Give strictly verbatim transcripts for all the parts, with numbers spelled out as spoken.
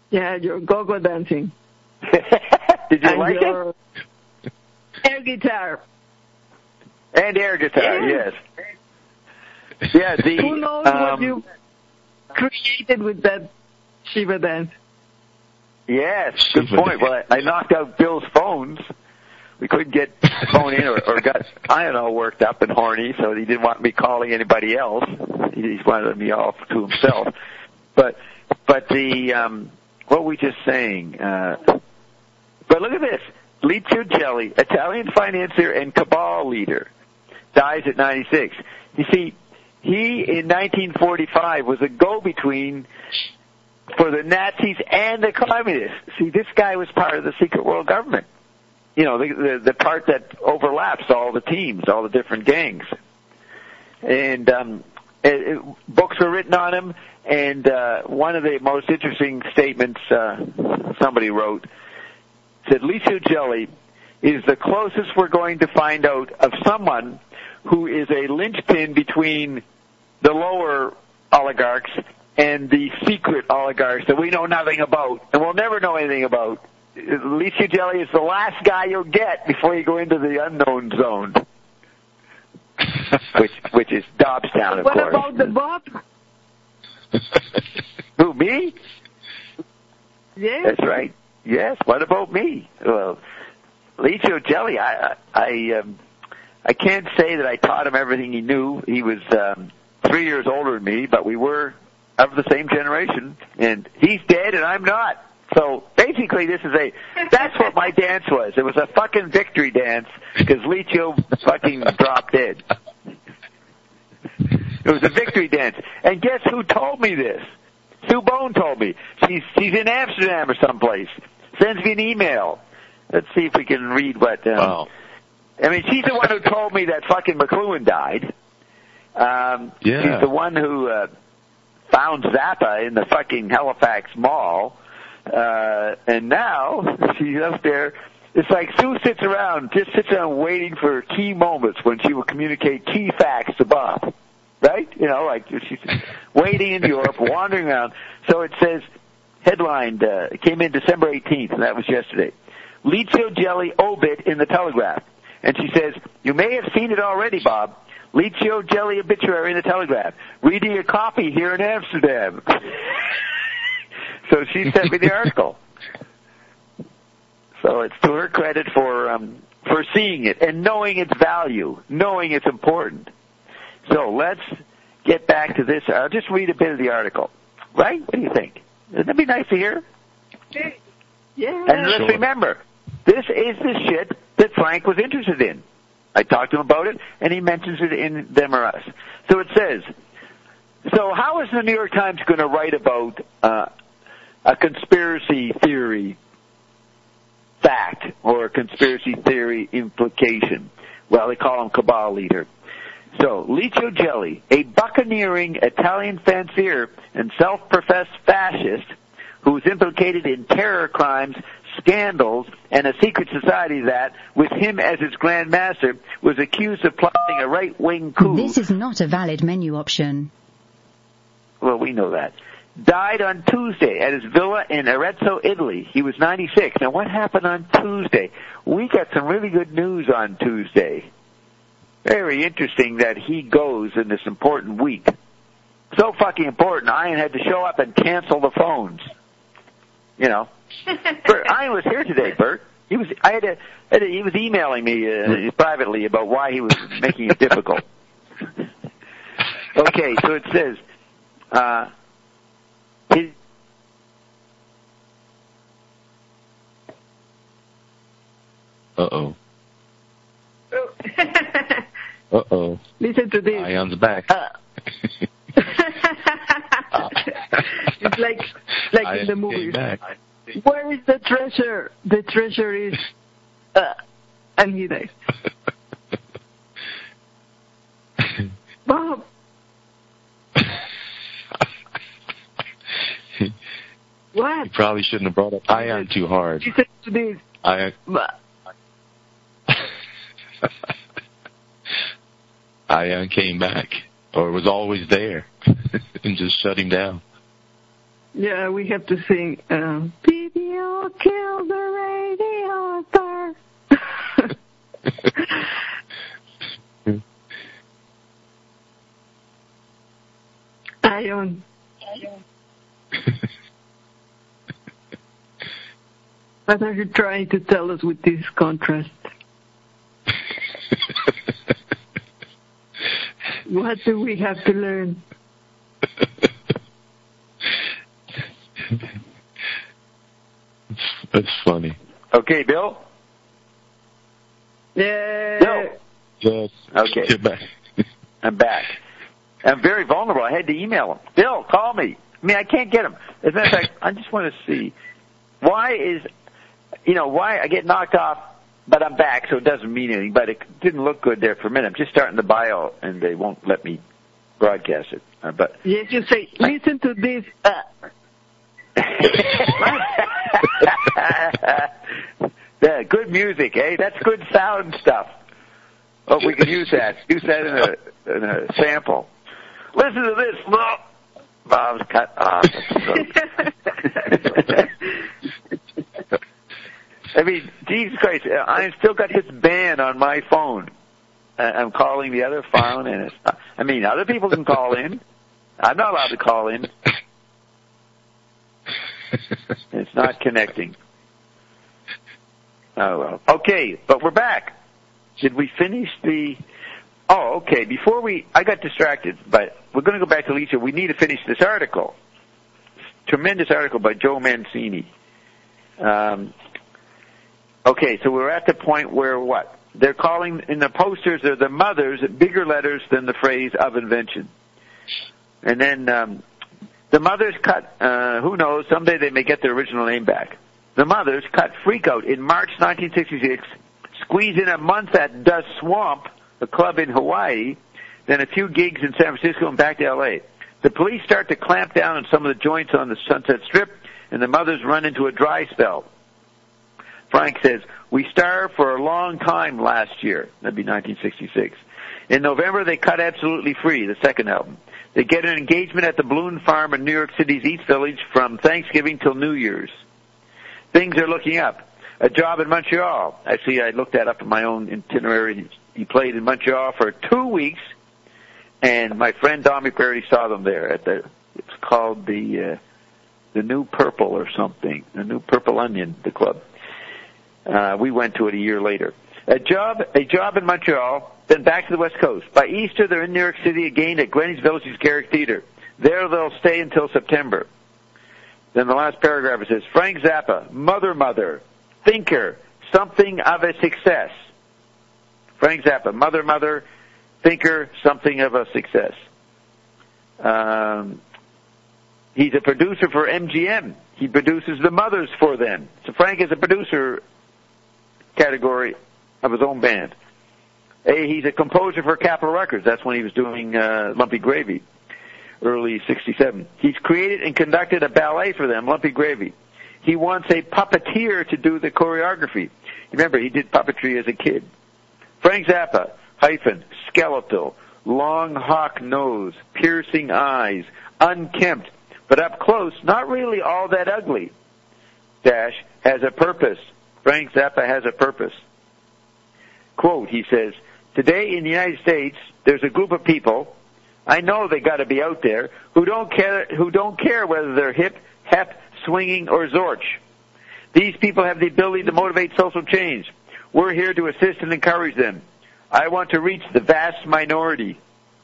Yeah, your go-go dancing. Did you and like your it? Air guitar. And air guitar, yes. yes. Yeah, the, Who knows um, what you created with that Shiva dance? Yes, good point. Well, I, I knocked out Bill's phones. We couldn't get the phone in, or, or got, I don't know, worked up and horny, so he didn't want me calling anybody else. He just wanted me off to himself. But, but the, um, what were we just saying? Uh, but look at this. Licio Gelli, Italian financier and cabal leader, dies at ninety-six. You see, he in nineteen forty-five was a go-between for the Nazis and the communists. See, this guy was part of the secret world government. You know, the, the, the part that overlaps all the teams, all the different gangs. And um, it, it, books were written on him, and uh, one of the most interesting statements uh, somebody wrote said, Licio Gelli is the closest we're going to find out of someone who is a linchpin between the lower oligarchs and the secret oligarchs that we know nothing about, and we'll never know anything about. Licio Gelli is the last guy you'll get before you go into the unknown zone, which which is Dobbstown, of what course. What about the Bob? Who, me? Yes. That's right. Yes. What about me? Well, Licio Gelli, I I um, I can't say that I taught him everything he knew. He was um, three years older than me, but we were of the same generation, and he's dead and I'm not. So basically, this is a, that's what my dance was. It was a fucking victory dance because Licio fucking dropped dead. It was a victory dance. And guess who told me this? Sue Bone told me. She's, she's in Amsterdam or someplace. Sends me an email. Let's see if we can read what, um, wow. I mean, she's the one who told me that fucking McLuhan died. Um, yeah. She's the one who, uh, found Zappa in the fucking Halifax Mall. Uh, and now she's up there. It's like Sue sits around, just sits around waiting for key moments when she will communicate key facts to Bob. Right? You know, like she's waiting in Europe, wandering around. So it says, headlined, uh, it came in December eighteenth, and that was yesterday. Licio Gelli obit in the Telegraph. And she says, you may have seen it already, Bob. Licio Gelli obituary in the Telegraph. Reading a copy here in Amsterdam. So she sent me the article. So it's to her credit for um, for seeing it and knowing its value, knowing it's important. So let's get back to this. I'll just read a bit of the article. Right? What do you think? Wouldn't that be nice to hear? Yeah. And let's sure. remember, this is the shit that Frank was interested in. I talked to him about it, and he mentions it in Them or Us. So it says, so how is the New York Times going to write about uh, a conspiracy theory fact or a conspiracy theory implication? Well, they call him cabal leader. So, Licio Gelli, a buccaneering Italian fancier and self-professed fascist who is implicated in terror crimes, scandals, and a secret society that, with him as its Grand Master, was accused of plotting a right-wing coup. This is not a valid menu option. Well, we know that. Died on Tuesday at his villa in Arezzo, Italy. He was ninety-six. Now, what happened on Tuesday? We got some really good news on Tuesday. Very interesting that he goes in this important week. So fucking important, Ian had to show up and cancel the phones. You know. Bert, Ian was here today, Bert. He was, I had to, had to he was emailing me uh, privately about why he was making it difficult. Okay, so it says, uh, his, Uh-oh. Uh-oh. Listen to this. Ion's back. Uh, it's like like Ion in the movies. back. Where is the treasure? The treasure is... Uh, and he dies. Bob. What? You probably shouldn't have brought up Ion too hard. Listen to this. Ion... But, Ion came back, or was always there, and just shut him down. Yeah, we have to sing, um, P B O killed the radio star. Ion. What are you trying to tell us with this contrast? What do we have to learn? That's funny. Okay, Bill? Yeah. Bill? Yes. Okay. Get back. I'm back. I'm very vulnerable. I had to email him. Bill, call me. I mean, I can't get him. As a matter of fact, I just want to see why is, you know, why I get knocked off, but I'm back, so it doesn't mean anything. But it didn't look good there for a minute. I'm just starting the bio, and they won't let me broadcast it. Uh, but yes, you say, listen to this. Uh. Yeah, good music, eh? That's good sound stuff. Oh, we can use that. Use that in a, in a sample. Listen to this. Oh, Bob's cut off. I mean, Jesus Christ, I've still got this ban on my phone. I'm calling the other phone, and it's not, I mean, other people can call in. I'm not allowed to call in. It's not connecting. Oh, well. Okay, but we're back. Did we finish the... Oh, okay. Before we... I got distracted, but we're going to go back to Lisa. We need to finish this article. Tremendous article by Joe Mancini. Um, okay, so we're at the point where what? They're calling, in the posters, they're the mothers, bigger letters than the phrase of invention. And then um, the mothers cut, uh, who knows, someday they may get their original name back. The mothers cut Freakout in March nineteen sixty-six, squeeze in a month at Da Swamp, a club in Hawaii, then a few gigs in San Francisco and back to L A. The police start to clamp down on some of the joints on the Sunset Strip, and the mothers run into a dry spell. Frank says, we starved for a long time last year. That'd be nineteen sixty-six. In November, they cut Absolutely Free, the second album. They get an engagement at the Balloon Farm in New York City's East Village from Thanksgiving till New Year's. Things are looking up. A job in Montreal. Actually, I looked that up in my own itinerary. He played in Montreal for two weeks, and my friend Don McCreary saw them there at the. It's called the uh, the New Purple or something. The New Purple Onion, the club. Uh, we went to it a year later. A job, a job in Montreal, then back to the West Coast. By Easter, they're in New York City again at Greenwich Village's Garrick Theater. There, they'll stay until September. Then the last paragraph it says, Frank Zappa, Mother Mother, Thinker, Something of a Success. Frank Zappa, Mother Mother, Thinker, Something of a Success. Um, he's a producer for M G M. He produces the mothers for them. So Frank is a producer category of his own band. A, he's a composer for Capitol Records. That's when he was doing uh, Lumpy Gravy. Early sixty-seven. He's created and conducted a ballet for them, Lumpy Gravy. He wants a puppeteer to do the choreography. Remember, he did puppetry as a kid. Frank Zappa, hyphen, skeletal, long hawk nose, piercing eyes, unkempt, but up close, not really all that ugly. Dash, has a purpose. Frank Zappa has a purpose. Quote, he says, today in the United States, there's a group of people, I know they got to be out there, who don't care who don't care whether they're hip, hep, swinging, or zorch. These people have the ability to motivate social change. We're here to assist and encourage them. I want to reach the vast minority.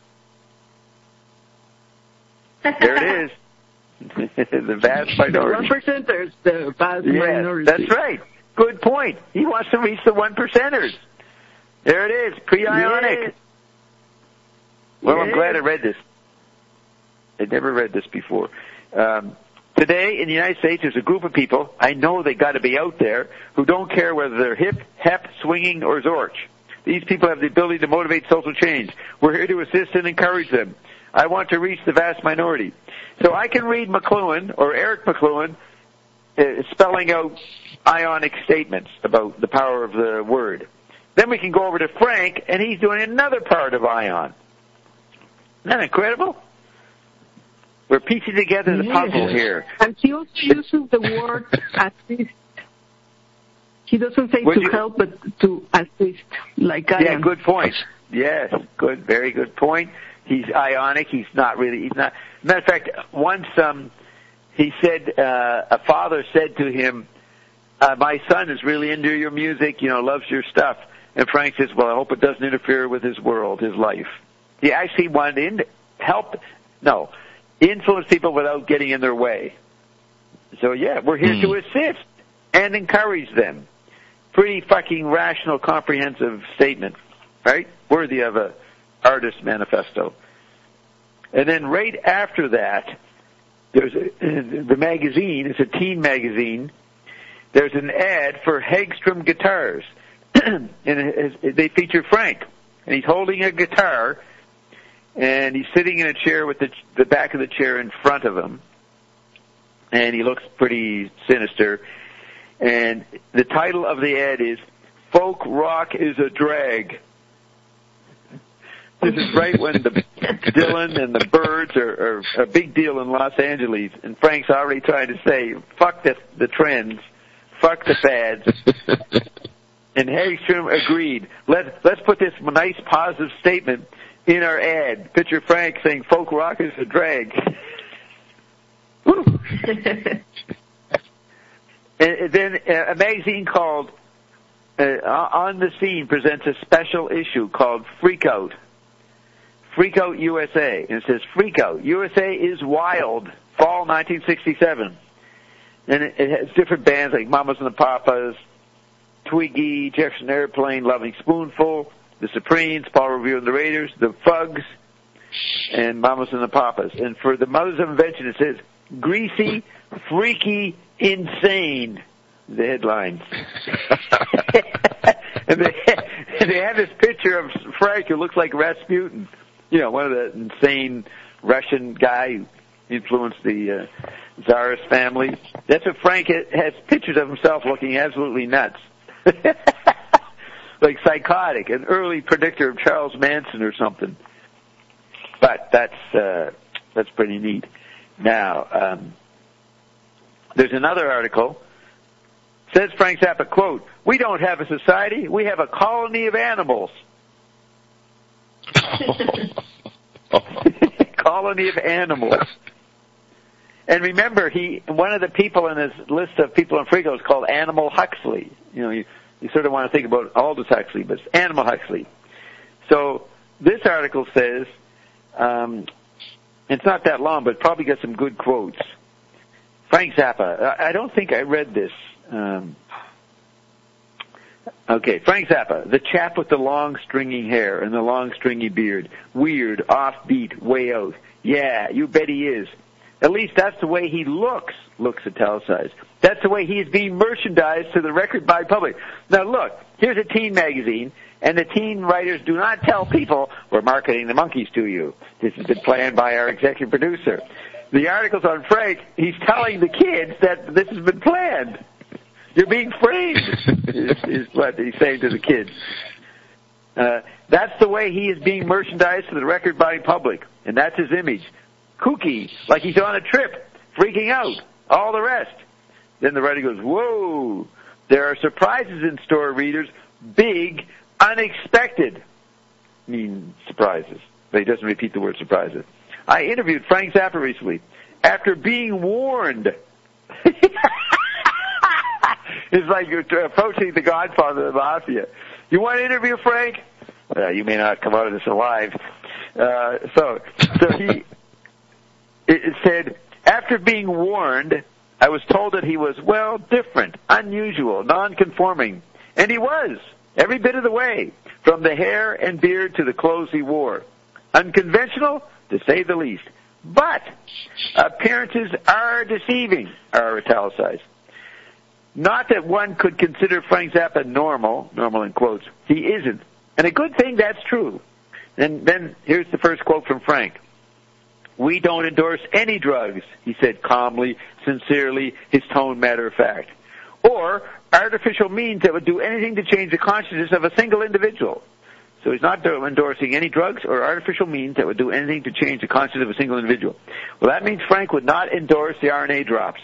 There it is. The vast minority. The one percenters, the vast yes, minority. That's right. Good point. He wants to reach the one percenters. There it is. Pre-ionic. Yes. Well, yes. I'm glad I read this. I'd never read this before. Um, today, in the United States, there's a group of people, I know they got to be out there, who don't care whether they're hip, hep, swinging, or zorch. These people have the ability to motivate social change. We're here to assist and encourage them. I want to reach the vast minority. So I can read McLuhan, or Eric McLuhan, uh, spelling out ionic statements about the power of the word. Then we can go over to Frank, and he's doing another part of ion. Isn't that incredible? We're piecing together the puzzle Yes. here. And he also uses the word assist. He doesn't say Would to you- help, but to assist, like I Yeah, am. good point. Yes, good, very good point. He's ionic. He's not really. He's not. Matter of fact, once um, he said uh, a father said to him, uh, "My son is really into your music. You know, loves your stuff." And Frank says, "Well, I hope it doesn't interfere with his world, his life." He actually wanted to in- help. No, influence people without getting in their way. So yeah, we're here Mm. to assist and encourage them. Pretty fucking rational, comprehensive statement, right? Worthy of a artist manifesto. And then right after that, there's a, the magazine. It's a teen magazine. There's an ad for Hagstrom guitars, and it, it, they feature Frank, and he's holding a guitar, and he's sitting in a chair with the, the back of the chair in front of him, and he looks pretty sinister. And the title of the ad is "Folk Rock is a Drag." This is right when the Dylan and the Byrds are, are a big deal in Los Angeles, and Frank's already trying to say, "Fuck the, the trends, fuck the fads." And Hagstrom agreed. Let let's put this nice positive statement in our ad. Picture Frank saying, "Folk rock is a drag." And then a magazine called uh, On the Scene presents a special issue called Freak Out. Freak Out U S A. And it says, Freak Out, U S A is wild, fall nineteen sixty-seven. And it, it has different bands like Mamas and the Papas, Twiggy, Jefferson Airplane, Loving Spoonful, the Supremes, Paul Revere and the Raiders, the Fugs, and Mamas and the Papas. And for the Mothers of Invention, it says, Greasy, Freaky, Insane, the headlines. and, they, and they have this picture of Frank who looks like Rasputin, you know, one of the insane Russian guy who influenced the uh, Tsarist family. That's what Frank has pictures of himself looking absolutely nuts. Like psychotic, an early predictor of Charles Manson or something. But that's uh, that's pretty neat. Now, um, there's another article. Says Frank Zappa, quote, "We don't have a society, we have a colony of animals." Colony of animals. And remember, he one of the people in his list of people in Frigo is called Animal Huxley. You know, you, you sort of want to think about Aldous Huxley, but it's Animal Huxley. So this article says, um, it's not that long, but probably got some good quotes. Frank Zappa. I don't think I read this. Um, okay, Frank Zappa, the chap with the long stringy hair and the long stringy beard. Weird, offbeat, way out. Yeah, you bet he is. At least that's the way he looks, looks italicized. That's the way he is being merchandised to the record-buying public. Now look, here's a teen magazine, and the teen writers do not tell people, we're marketing the monkeys to you. This has been planned by our executive producer. The articles on Frank, he's telling the kids that this has been planned. You're being framed, is, is what he's saying to the kids. Uh, that's the way he is being merchandised to the record-buying public, and that's his image. Kooky, like he's on a trip, freaking out, all the rest. Then the writer goes, whoa, there are surprises in store, readers, big, unexpected. I mean, surprises. But he doesn't repeat the word surprises. I interviewed Frank Zappa recently. After being warned, it's like you're approaching the Godfather of the Mafia. You want to interview Frank? Uh, you may not come out of this alive. Uh, so, so he, it said, after being warned, I was told that he was, well, different, unusual, non-conforming. And he was, every bit of the way, from the hair and beard to the clothes he wore. Unconventional, to say the least. But appearances are deceiving, are italicized. Not that one could consider Frank Zappa normal, normal in quotes. He isn't. And a good thing that's true. And then here's the first quote from Frank. We don't endorse any drugs, he said calmly, sincerely, his tone matter of fact. Or artificial means that would do anything to change the consciousness of a single individual. So he's not endorsing any drugs or artificial means that would do anything to change the consciousness of a single individual. Well, that means Frank would not endorse the R N A drops.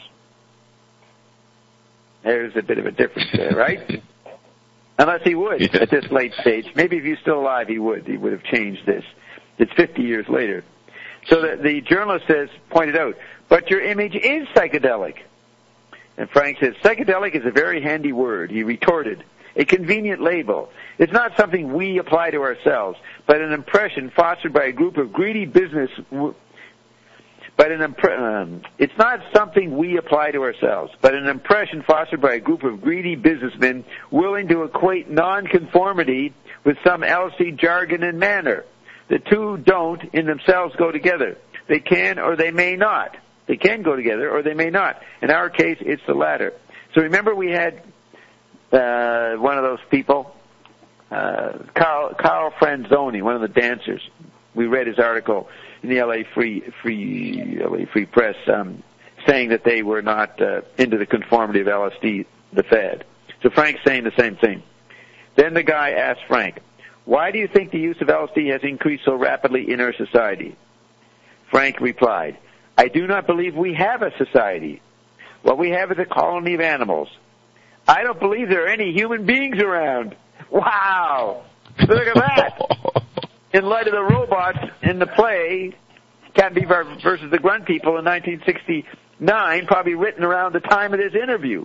There's a bit of a difference there, right? Unless he would Yeah. at this late stage. Maybe if he was still alive, he would. He would have changed this. It's fifty years later. So the, the journalist says, pointed out, but your image is psychedelic. And Frank says, psychedelic is a very handy word. He retorted, a convenient label. It's not something we apply to ourselves, but an impression fostered by a group of greedy business. But an impre- um, it's not something we apply to ourselves, but an impression fostered by a group of greedy businessmen willing to equate nonconformity with some L S D jargon and manner. The two don't in themselves go together. They can or they may not. They can go together or they may not. In our case, it's the latter. So remember we had uh, one of those people, uh, Carl, Carl Franzoni, one of the dancers. We read his article in the L A Free Free L A Free Press, um, saying that they were not uh, into the conformity of L S D, the fad. So Frank's saying the same thing. Then the guy asked Frank, why do you think the use of L S D has increased so rapidly in our society? Frank replied, I do not believe we have a society. What we have is a colony of animals. I don't believe there are any human beings around. Wow! Look at that! In light of the robots in the play, Captain Beefheart versus the Grunt People in nineteen sixty-nine, probably written around the time of this interview.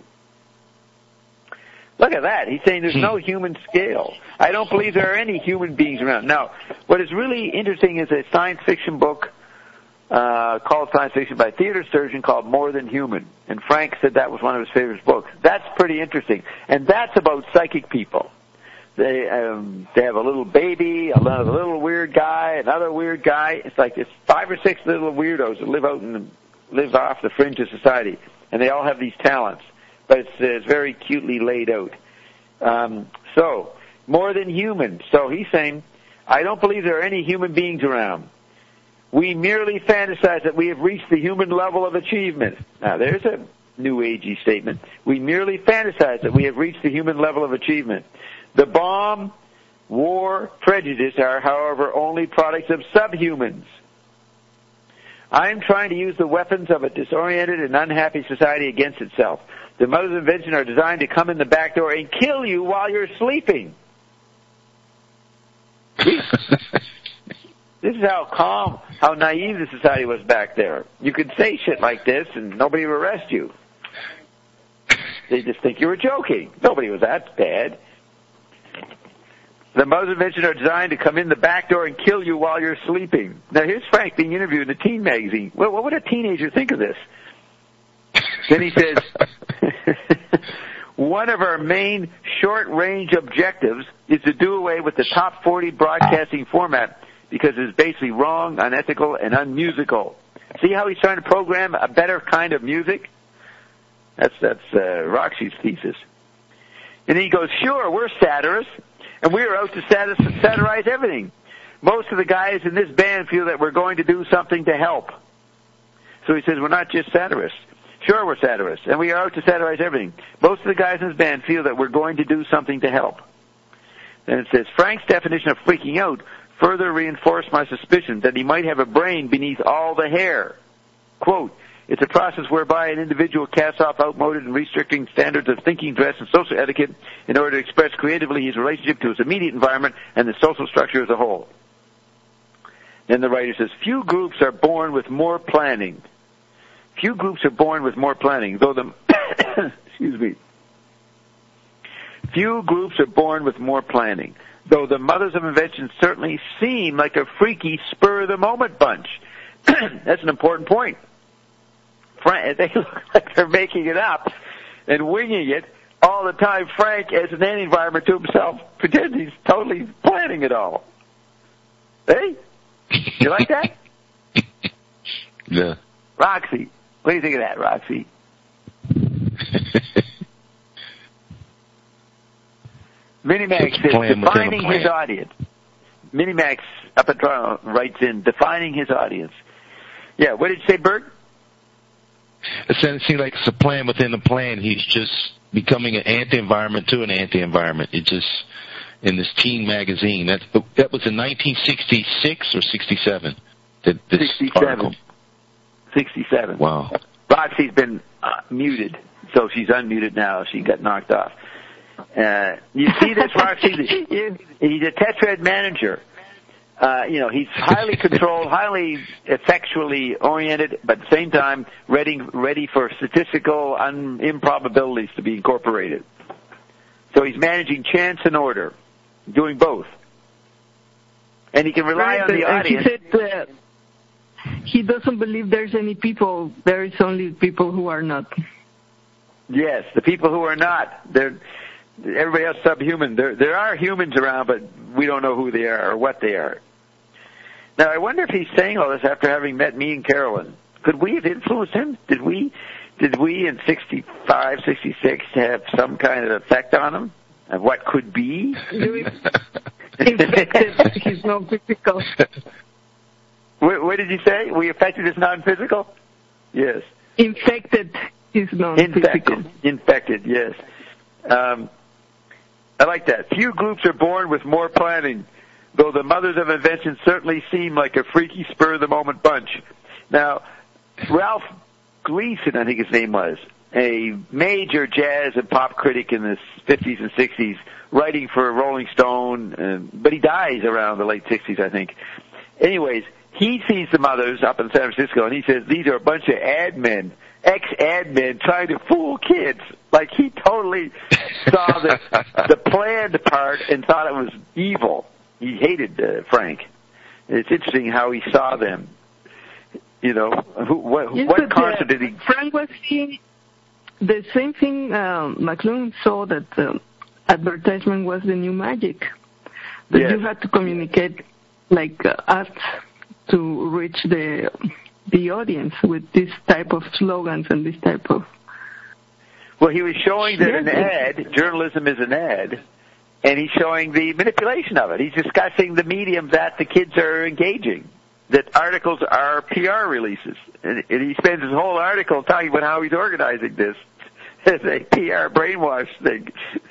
Look at that. He's saying there's no human scale. I don't believe there are any human beings around. Now, what is really interesting is a science fiction book uh, called Science Fiction by Theodore Sturgeon called More Than Human. And Frank said that was one of his favorite books. That's pretty interesting. And that's about psychic people. They um, they have a little baby, a little, a little weird guy, another weird guy. It's like it's five or six little weirdos that live out in the, live off the fringe of society, and they all have these talents. But it's, uh, it's very cutely laid out. Um, so more than human. So he's saying, I don't believe there are any human beings around. We merely fantasize that we have reached the human level of achievement. Now there's a new agey statement. We merely fantasize that we have reached the human level of achievement. The bomb, war, prejudice are, however, only products of subhumans. I am trying to use the weapons of a disoriented and unhappy society against itself. The mothers of invention are designed to come in the back door and kill you while you're sleeping. This is how calm, how naive the society was back there. You could say shit like this and nobody would arrest you. They just think you were joking. Nobody was that bad. The mothers of invention are designed to come in the back door and kill you while you're sleeping. Now here's Frank being interviewed in a teen magazine. Well, what would a teenager think of this? Then he says, one of our main short-range objectives is to do away with the top forty broadcasting format because it's basically wrong, unethical, and unmusical. See how he's trying to program a better kind of music? That's, that's uh, Roxy's thesis. And he goes, sure, we're satirists, and we're out to satir- satirize everything. Most of the guys in this band feel that we're going to do something to help. So he says, we're not just satirists. Sure, we're satirists, and we are out to satirize everything. Most of the guys in this band feel that we're going to do something to help. Then it says, Frank's definition of freaking out further reinforced my suspicion that he might have a brain beneath all the hair. Quote, it's a process whereby an individual casts off outmoded and restricting standards of thinking, dress, and social etiquette in order to express creatively his relationship to his immediate environment and the social structure as a whole. Then the writer says, few groups are born with more planning. Few groups are born with more planning, though the excuse me. Few groups are born with more planning, though the mothers of invention certainly seem like a freaky spur-of-the-moment bunch. That's an important point. Frank, they look like they're making it up and winging it all the time. Frank, as an anti-environment to himself, pretends he's totally planning it all. Hey? You like that? Yeah. Roxy. What do you think of that, Roxy? Minimax says, defining his audience. Minimax up at Toronto writes in, defining his audience. Yeah, what did you say, Bert? It seems like it's a plan within the plan. He's just becoming an anti-environment to an anti-environment. It just, in this teen magazine. That that was in nineteen sixty-six or sixty-seven. That, this sixty-seven. Article. sixty-seven. Wow. Roxy's been uh, muted, so she's unmuted now. She got knocked off. Uh, you see this, Roxy? He's a tetrad manager. Uh, you know, he's highly controlled, highly effectually oriented, but at the same time ready, ready for statistical un- improbabilities to be incorporated. So he's managing chance and order, doing both. And he can rely right, on the uh, audience. He said uh, he doesn't believe there's any people. There is only people who are not. Yes, the people who are not. They're everybody else subhuman. There, there are humans around, but we don't know who they are or what they are. Now, I wonder if he's saying all this after having met me and Carolyn. Could we have influenced him? Did we, did we in sixty-five, sixty-six have some kind of effect on him of what could be? Infected his non-physical. What, what did you say? We affected his non-physical? Yes. Infected his non-physical. Infected. Infected, yes. Um, I like that. Few groups are born with more planning, though the mothers of invention certainly seem like a freaky spur-of-the-moment bunch. Now, Ralph Gleason, I think his name was, a major jazz and pop critic in the fifties and sixties, writing for Rolling Stone, uh, but he dies around the late sixties, I think. Anyways, he sees the mothers up in San Francisco, and he says these are a bunch of ad men, ex-ad men trying to fool kids. Like, he totally saw the, the planned part and thought it was evil. He hated uh, Frank. It's interesting how he saw them. You know, who, what, yes, what but, concert uh, did he... Frank was seeing the same thing. um, McLuhan saw that um, advertisement was the new magic. That Yes. you had to communicate like uh, art to reach the the audience with this type of slogans and this type of... Well, he was showing that an Yes. ad, journalism is an ad, and he's showing the manipulation of it. He's discussing the medium that the kids are engaging, that articles are P R releases. And, and he spends his whole article talking about how he's organizing this as a P R brainwash thing.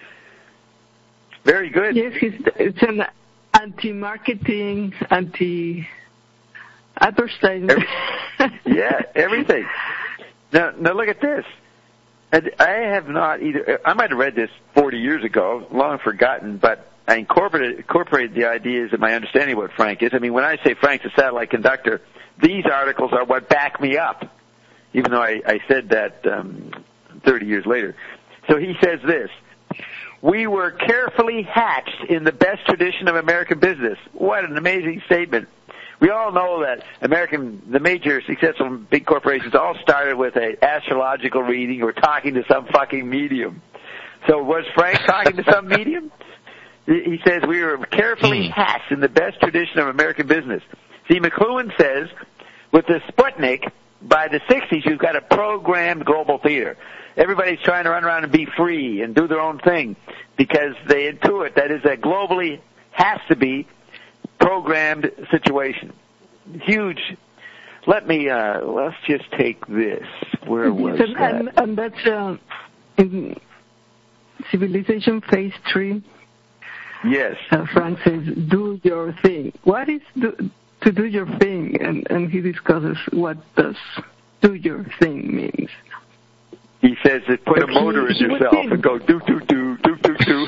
Very good. Yes, it's, it's an anti-marketing, anti-advertising. Every, yeah, everything. Now, now look at this. And I have not either. I might have read this forty years ago, long forgotten, but I incorporated, incorporated the ideas of my understanding of what Frank is. I mean, when I say Frank's a satellite conductor, these articles are what back me up, even though I, I said that um, thirty years later. So he says this: we were carefully hatched in the best tradition of American business. What an amazing statement. We all know that American, the major successful big corporations all started with an astrological reading or talking to some fucking medium. So was Frank talking to some medium? He says we were carefully hatched in the best tradition of American business. See, McLuhan says with the Sputnik, by the sixties, you've got a programmed global theater. Everybody's trying to run around and be free and do their own thing because they intuit that is a globally has to be programmed situation. Huge. Let me, uh, let's just take this. Where was and, that? and, and that's uh, in Civilization Phase three. Yes. Uh, Frank says, do your thing. What is do, to do your thing? And, and he discusses what does do your thing means. He says that put But a motor he, in he yourself and go do, do, do, do, do, do.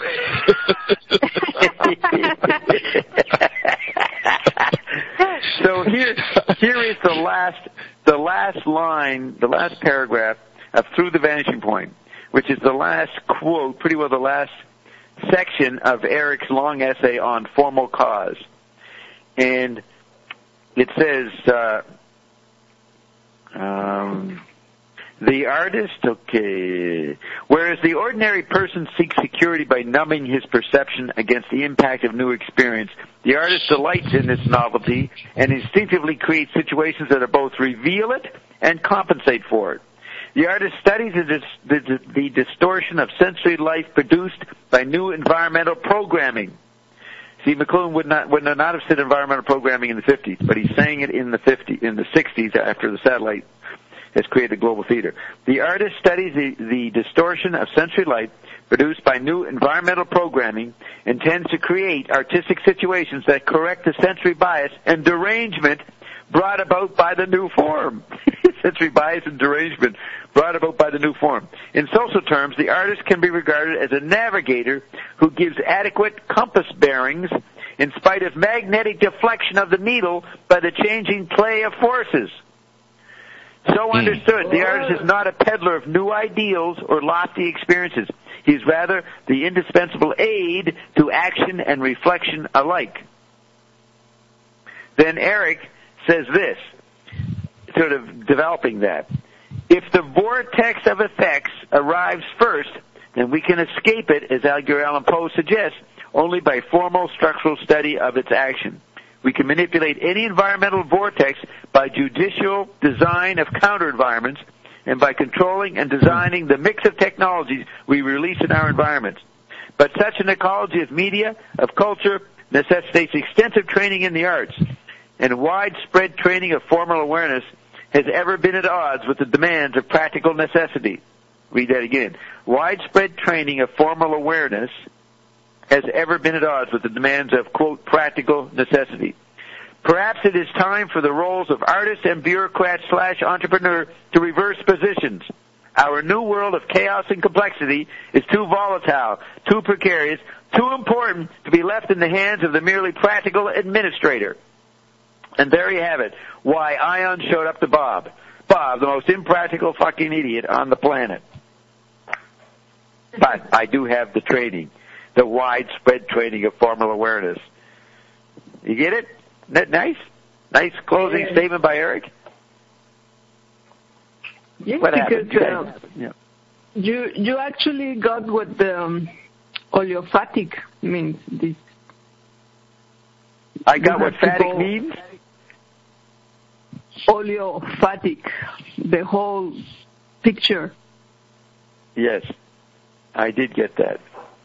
So here, here is the last, the last line, the last paragraph of Through the Vanishing Point, which is the last quote, pretty well the last section of Eric's long essay on formal cause. And it says, uh, um, the artist, okay, whereas the ordinary person seeks security by numbing his perception against the impact of new experience, the artist delights in this novelty and instinctively creates situations that are both reveal it and compensate for it. The artist studies the, dis- the, the distortion of sensory life produced by new environmental programming. See, McLuhan would not would not have said environmental programming in the fifties, but he's saying it in the fifties, in the sixties after the satellite has created global theater. The artist studies the, the distortion of sensory light produced by new environmental programming, intends to create artistic situations that correct the sensory bias and derangement brought about by the new form. Sensory bias and derangement brought about by the new form. In social terms, the artist can be regarded as a navigator who gives adequate compass bearings in spite of magnetic deflection of the needle by the changing play of forces. So understood, the artist is not a peddler of new ideals or lofty experiences. He is rather the indispensable aid to action and reflection alike. Then Eric says this, sort of developing that. If the vortex of effects arrives first, then we can escape it, as Edgar Allan Poe suggests, only by formal structural study of its action. We can manipulate any environmental vortex by judicial design of counter-environments and by controlling and designing the mix of technologies we release in our environments. But such an ecology of media, of culture, necessitates extensive training in the arts, and widespread training of formal awareness has ever been at odds with the demands of practical necessity. Read that again. Widespread training of formal awareness has ever been at odds with the demands of, quote, practical necessity. Perhaps it is time for the roles of artist and bureaucrat slash entrepreneur to reverse positions. Our new world of chaos and complexity is too volatile, too precarious, too important to be left in the hands of the merely practical administrator. And there you have it, why Ion showed up to Bob. Bob, the most impractical fucking idiot on the planet. But I do have the training, the widespread training of formal awareness. You get it? Isn't that nice? Nice closing yeah. statement by Eric? Yes, what because uh, yeah. you you actually got what the um, oleophatic means. This, I got what phatic means? Oleophatic, the whole picture. Yes, I did get that.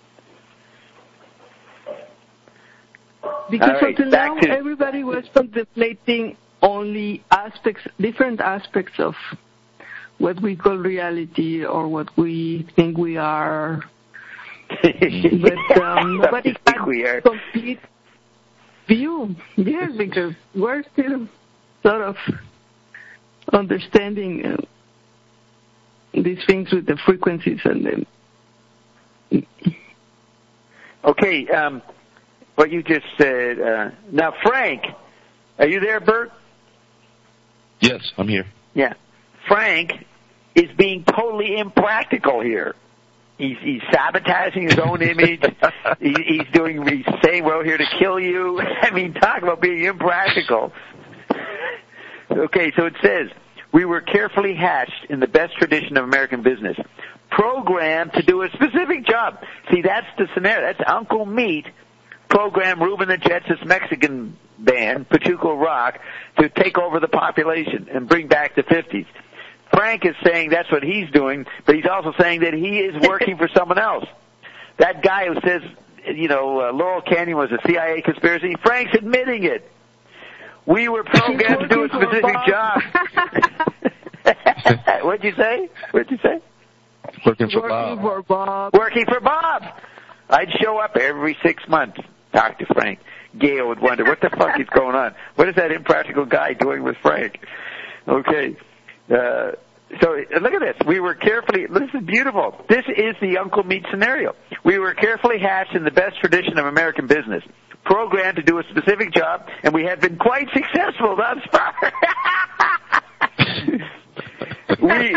Because right, until now, to... everybody was contemplating only aspects, different aspects of what we call reality or what we think we are. But um, nobody had a complete view. Yes, because we're still sort of understanding uh, these things with the frequencies and the... Okay, um, what you just said. Uh, now, Frank, are you there, Bert? Yes, I'm here. Yeah. Frank is being totally impractical here. He's, he's sabotaging his own image. he, he's doing. He's saying we're here to kill you. I mean, talk about being impractical. Okay, so it says, we were carefully hatched in the best tradition of American business, programmed to do a specific job. See, that's the scenario. That's Uncle Meat programmed Ruben the Jets' Mexican band, Pachuco Rock, to take over the population and bring back the fifties. Frank is saying that's what he's doing, but he's also saying that he is working for someone else. That guy who says, you know, uh, Laurel Canyon was a C I A conspiracy, Frank's admitting it. We were programmed to do a specific job. What'd you say? What'd you say? Working for Working Bob. for Bob. Working for Bob. I'd show up every six months, talk to Frank. Gail would wonder, what the fuck is going on? What is that impractical guy doing with Frank? Okay. Uh, so look at this. We were carefully, this is beautiful. This is the Uncle Meat scenario. We were carefully hatched in the best tradition of American business, programmed to do a specific job, and we have been quite successful thus far. we,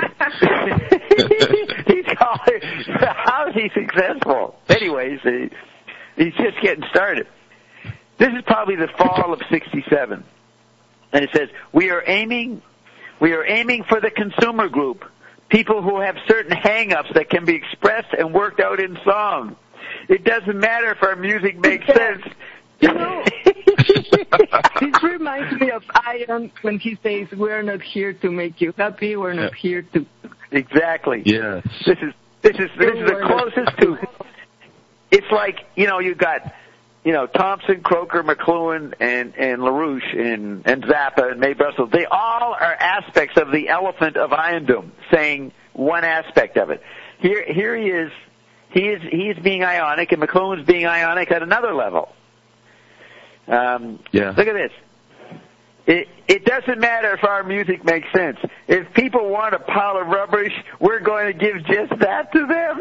he's calling, how is he successful? Anyways, he, he's just getting started. This is probably the fall of sixty-seven. And it says, we are aiming, we are aiming for the consumer group, people who have certain hang-ups that can be expressed and worked out in song. It doesn't matter if our music makes sense. You know, this reminds me of Ion when he says, we're not here to make you happy, we're not yeah. here to... Exactly. Yes. This is, this is, this is the closest to... It's like, you know, you got, you know, Thompson, Croker, McLuhan, and, and LaRouche, and, and Zappa, and Mae Brussels. They all are aspects of the elephant of Iondom, saying one aspect of it. Here, here he is... he is he is being ionic, and McLuhan's being ionic at another level. Um, yeah. Look at this. It, it doesn't matter if our music makes sense. If people want a pile of rubbish, we're going to give just that to them.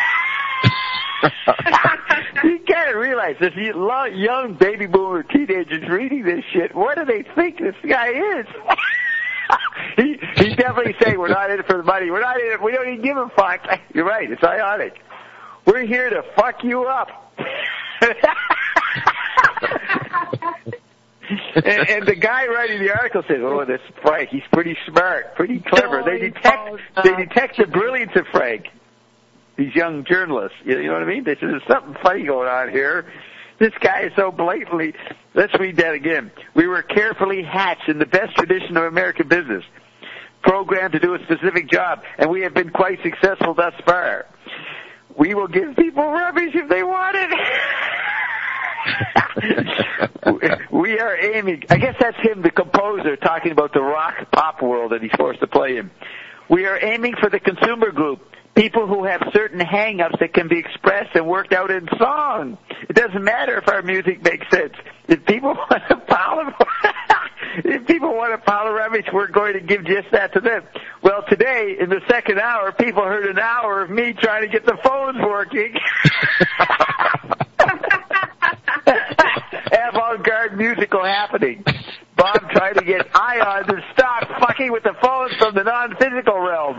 You gotta realize, if you young baby boomer teenagers reading this shit, what do they think this guy is? he, he's definitely saying, we're not in it for the money. We're not in it. We don't even give a fuck. You're right. It's ionic. We're here to fuck you up. And, and the guy writing the article says, "Oh, this Frank, he's pretty smart, pretty clever." They detect, they detect the brilliance of Frank. These young journalists, you know what I mean? They say, "There's something funny going on here. This guy is so blatantly." Let's read that again. "We were carefully hatched in the best tradition of American business, programmed to do a specific job, and we have been quite successful thus far. We will give people rubbish if they want it." We are aiming, I guess that's him, the composer, talking about the rock pop world that he's forced to play in. "We are aiming for the consumer group, people who have certain hang-ups that can be expressed and worked out in song. It doesn't matter if our music makes sense. If people want a pile of, if people want a pile of rubbish, we're going to give just that to them." Well, today, in the second hour, people heard an hour of me trying to get the phones working. Avant-garde musical happening. Bob trying to get Ion to stop fucking with the phones from the non-physical realm.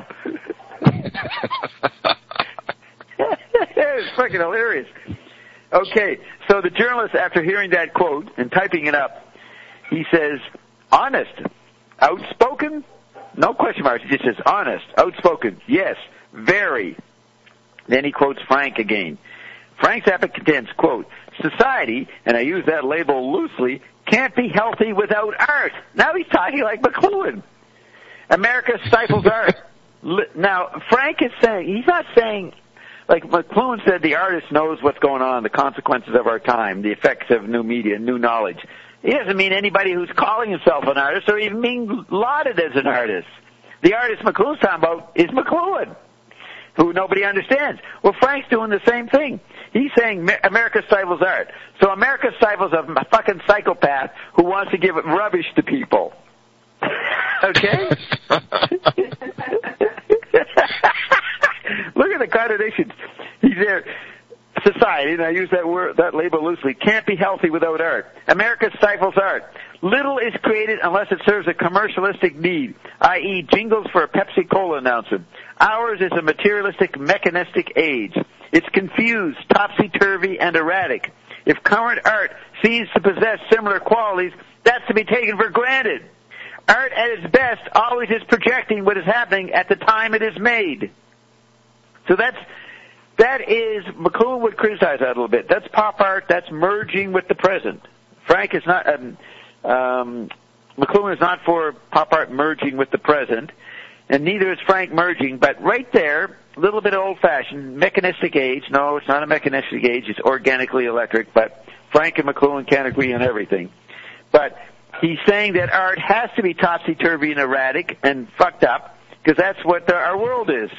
It's fucking hilarious. Okay, so the journalist, after hearing that quote and typing it up, he says, "Honest, outspoken?" No question marks. He just says, "Honest, outspoken, yes, very." Then he quotes Frank again. Frank Zappa contends, quote, "Society," and I use that label loosely, "can't be healthy without art." Now he's talking like McLuhan. "America stifles art." Now, Frank is saying, he's not saying, like McLuhan said, the artist knows what's going on, the consequences of our time, the effects of new media, new knowledge. He doesn't mean anybody who's calling himself an artist or even being lauded as an artist. The artist McLuhan's talking about is McLuhan, who nobody understands. Well, Frank's doing the same thing. He's saying America stifles art. So America stifles a fucking psychopath who wants to give rubbish to people. Okay? Look at the contradictions. He's there. Society, and I use that word, that label loosely, can't be healthy without art. America stifles art. Little is created unless it serves a commercialistic need, that is jingles for a Pepsi Cola announcement. Ours is a materialistic, mechanistic age. It's confused, topsy-turvy, and erratic. If current art seems to possess similar qualities, that's to be taken for granted. Art at its best always is projecting what is happening at the time it is made. So that's, that is, McLuhan would criticize that a little bit. That's pop art, that's merging with the present. Frank is not, um, um, McLuhan is not for pop art merging with the present, and neither is Frank merging, but right there, a little bit old-fashioned, mechanistic age. No, it's not a mechanistic age, it's organically electric, but Frank and McLuhan can't agree on everything. But he's saying that art has to be topsy-turvy and erratic and fucked up, because that's what the, our world is.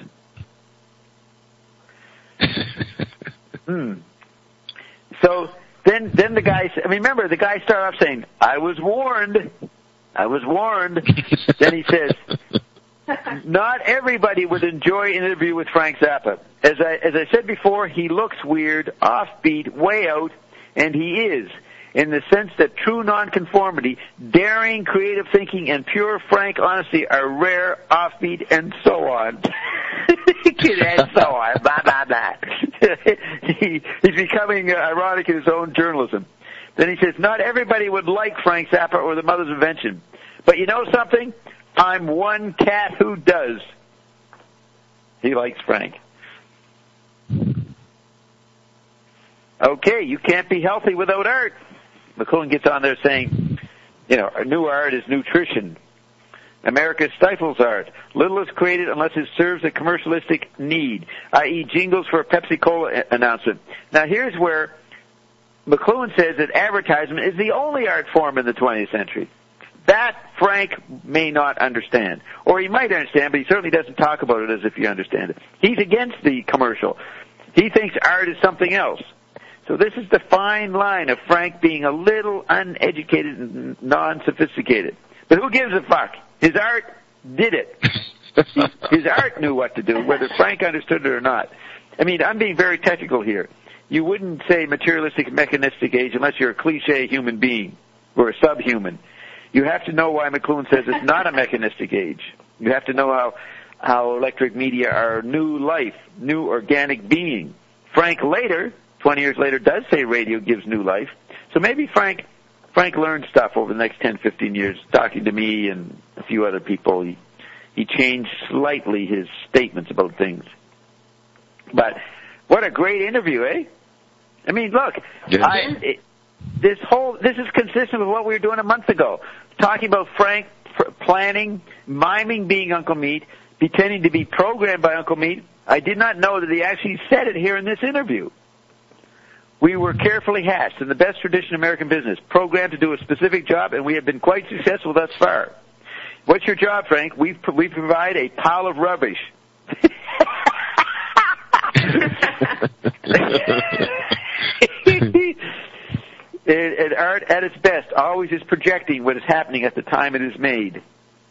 hmm. So then, then the guy. I mean, remember the guy started off saying, "I was warned. I was warned." Then he says, "Not everybody would enjoy an interview with Frank Zappa. As I as I said before, he looks weird, offbeat, way out, and he is." In the sense that true nonconformity, daring, creative thinking, and pure, frank honesty are rare, offbeat, and so on. And so on, blah, blah, blah. he, he's becoming uh, ironic in his own journalism. Then he says, "Not everybody would like Frank Zappa or the Mother's Invention. But you know something? I'm one cat who does." He likes Frank. Okay, you can't be healthy without art. McLuhan gets on there saying, you know, new art is nutrition. America stifles art. Little is created unless it serves a commercialistic need, that is jingles for a Pepsi Cola announcement. Now here's where McLuhan says that advertisement is the only art form in the twentieth century. That Frank may not understand. Or he might understand, but he certainly doesn't talk about it as if you understand it. He's against the commercial. He thinks art is something else. So this is the fine line of Frank being a little uneducated and non-sophisticated. But who gives a fuck? His art did it. His art knew what to do, whether Frank understood it or not. I mean, I'm being very technical here. You wouldn't say materialistic, mechanistic age unless you're a cliche human being or a subhuman. You have to know why McLuhan says it's not a mechanistic age. You have to know how, how electric media are new life, new organic being. Frank later, twenty years later, does say radio gives new life. So maybe Frank Frank learned stuff over the next ten, fifteen years, talking to me and a few other people. He, he changed slightly his statements about things. But what a great interview, eh? I mean, look, I, it, this whole this is consistent with what we were doing a month ago, talking about Frank planning, miming being Uncle Meat, pretending to be programmed by Uncle Meat. I did not know that he actually said it here in this interview. We were carefully hatched in the best tradition of American business, programmed to do a specific job, and we have been quite successful thus far. What's your job, Frank? We we provide a pile of rubbish. and, and art at its best always is projecting what is happening at the time it is made.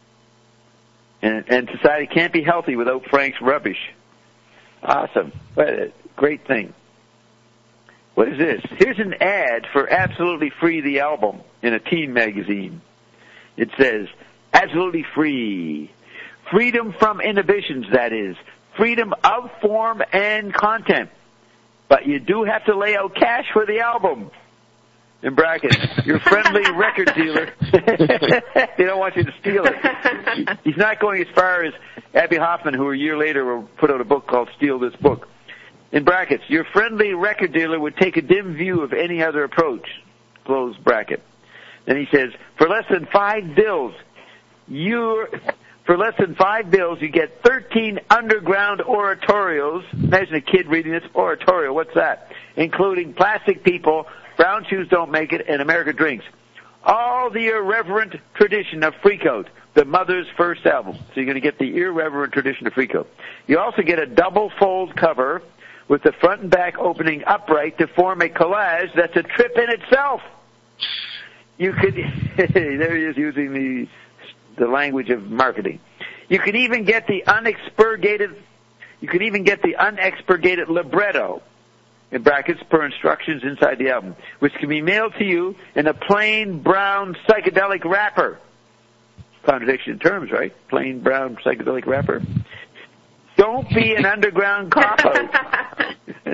And, and society can't be healthy without Frank's rubbish. Awesome. What a great thing. What is this? Here's an ad for Absolutely Free, the album, in a teen magazine. It says, absolutely free. Freedom from inhibitions, that is. Freedom of form and content. But you do have to lay out cash for the album. In brackets, your friendly record dealer. They don't want you to steal it. He's not going as far as Abby Hoffman, who a year later will put out a book called Steal This Book. In brackets, your friendly record dealer would take a dim view of any other approach. Close bracket. Then he says, for less than five bills, you're, for less than five bills, you get thirteen underground oratorios. Imagine a kid reading this oratorio. What's that? Including Plastic People, Brown Shoes Don't Make It, and America Drinks. All the irreverent tradition of Freakout, the Mother's first album. So you're going to get the irreverent tradition of Freakout. You also get a double fold cover with the front and back opening upright to form a collage that's a trip in itself. You could, there he is using the the language of marketing. You could even get the unexpurgated, you could even get the unexpurgated libretto, in brackets, per instructions inside the album, which can be mailed to you in a plain brown psychedelic wrapper. Contradiction in terms, right? Plain brown psychedelic wrapper. Don't be an underground cop-out.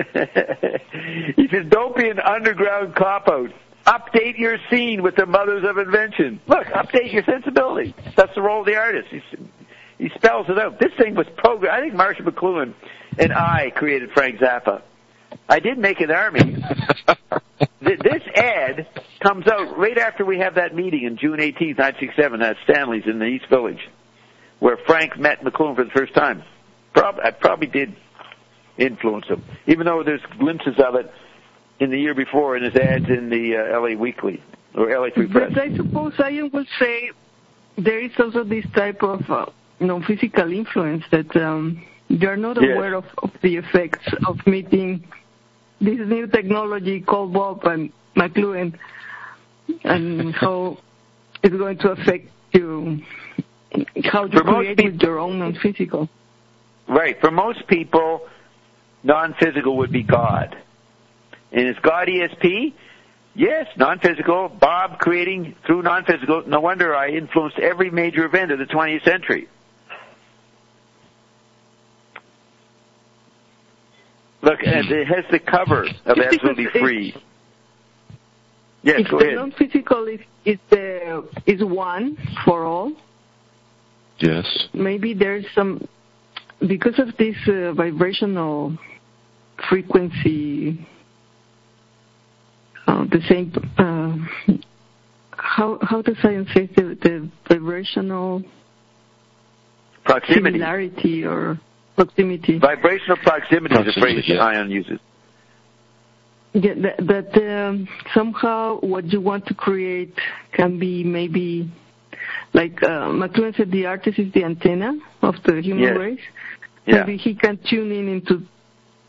He says, don't be an underground cop-out. Update your scene with the mothers of invention. Look, update your sensibility. That's the role of the artist. He, he spells it out. This thing was programmed. I think Marshall McLuhan and I created Frank Zappa. I did make an army. This ad comes out right after we have that meeting on June eighteenth, nineteen sixty-seven at Stanley's in the East Village, where Frank met McLuhan for the first time. Prob- I probably did influence him, even though there's glimpses of it in the year before in his ads in the uh, L A Weekly or L A Free Press. But I suppose I would say there is also this type of uh, you know, physical influence that um, they are not yes. aware of, of the effects of meeting this new technology called Bob and McLuhan and how it's going to affect you, how you create with your own non-physical. Right. For most people, non-physical would be God. And is God E S P? Yes, non-physical. Bob creating through non-physical. No wonder I influenced every major event of the twentieth century. Look, it has the cover of Absolutely Free. Yes, if go the ahead. Non-physical is is, uh, is one for all. Yes. Maybe there's some, because of this uh, vibrational frequency. Uh, the same. Uh, how how does science say the, the vibrational proximity, similarity or proximity? Vibrational proximity, proximity is a phrase yeah. Ion uses. Yeah, that, that um, somehow what you want to create can be maybe like uh, McLuhan said, the artist is the antenna of the human yes. race. Yeah. Maybe he can tune in into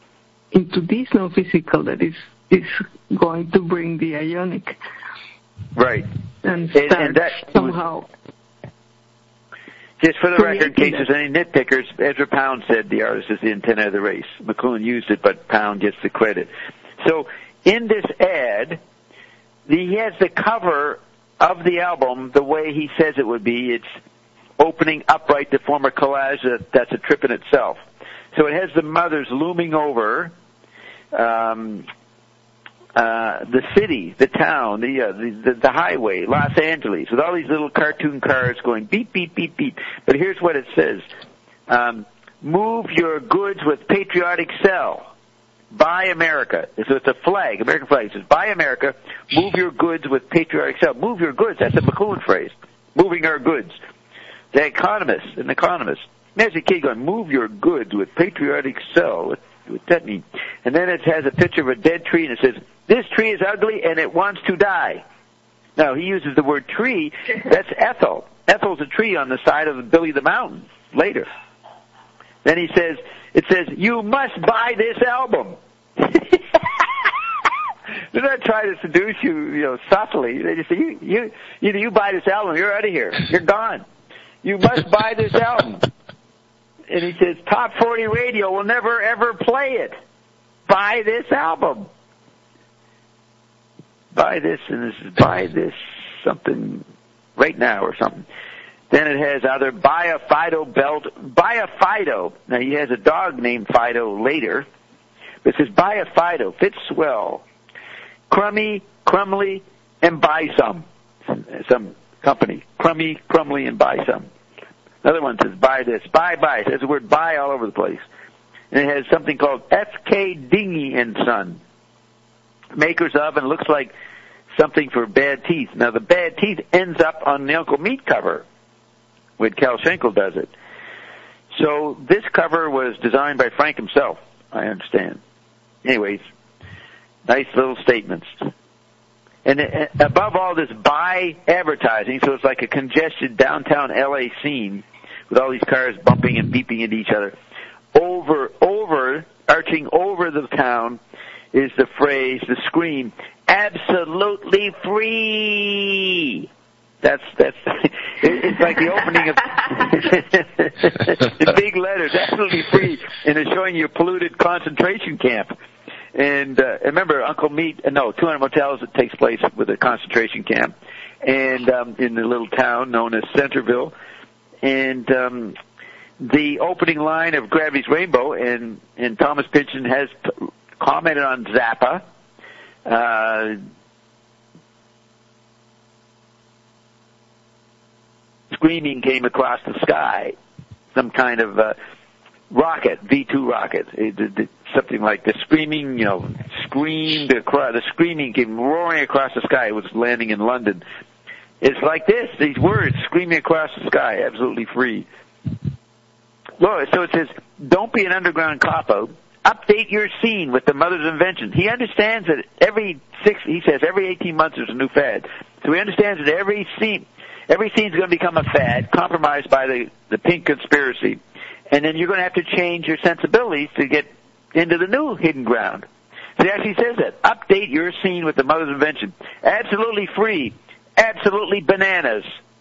into this non-physical that is is going to bring the ionic. Right. And start and, and that somehow. Was, just for the record, in case there's any nitpickers, Ezra Pound said the artist is the antenna of the race. McLuhan used it, but Pound gets the credit. So in this ad, he has the cover of the album the way he says it would be. It's opening upright to form a collage that, that's a trip in itself. So it has the mothers looming over um, uh, the city, the town, the, uh, the, the the highway, Los Angeles, with all these little cartoon cars going beep, beep, beep, beep. But here's what it says. Um, move your goods with patriotic sell. Buy America. So it's a flag, American flag. It says, buy America, move your goods with patriotic sell. Move your goods. That's a McLuhan phrase. Moving our goods. The Economist, an economist. There's a kid going, move your goods with patriotic sell. What does that mean? And then it has a picture of a dead tree, and it says, this tree is ugly and it wants to die. Now, he uses the word tree. That's Ethel. Ethel's a tree on the side of Billy the Mountain later. Then he says, it says, you must buy this album. They're not trying to seduce you, you know, subtly. They just say, you, you, either you buy this album, you're out of here. You're gone. You must buy this album. And he says, Top forty radio will never, ever play it. Buy this album. Buy this, and this is buy this something right now or something. Then it has either buy a Fido belt, buy a Fido. Now he has a dog named Fido later. But it says buy a Fido, fits swell. Crummy, Crumly, and buy some. Some company. Crummy, Crumly, and buy some. Another one says buy this, buy, buy. It has the word buy all over the place. And it has something called F K Dingy and Son. Makers of, and looks like something for bad teeth. Now the bad teeth ends up on the Uncle Meat cover when Cal Schenkel does it. So this cover was designed by Frank himself, I understand. Anyways, nice little statements. And above all this buy advertising, so it's like a congested downtown L A scene with all these cars bumping and beeping into each other. Over, over, arching over the town is the phrase, the scream, absolutely free. That's, that's, it's like the opening of, the big letters, absolutely free, and it's showing you a polluted concentration camp. And uh, remember, Uncle Meat, uh, no, two hundred Motels, it takes place with a concentration camp, and um, in the little town known as Centerville. And um, the opening line of Gravity's Rainbow, and, and Thomas Pynchon has t- commented on Zappa. Uh, screaming came across the sky, some kind of uh, rocket, V two rocket. It, it, it, something like the screaming, you know, screamed across, the screaming came roaring across the sky. It was landing in London. It's like this, these words screaming across the sky, absolutely free. Well, so it says, don't be an underground cop-out. Update your scene with the mother's invention. He understands that every six, he says, every eighteen months there's a new fad. So he understands that every scene, every scene's going to become a fad, compromised by the, the pink conspiracy. And then you're going to have to change your sensibilities to get into the new hidden ground. So he actually says that. Update your scene with the mother's invention. Absolutely free. Absolutely bananas.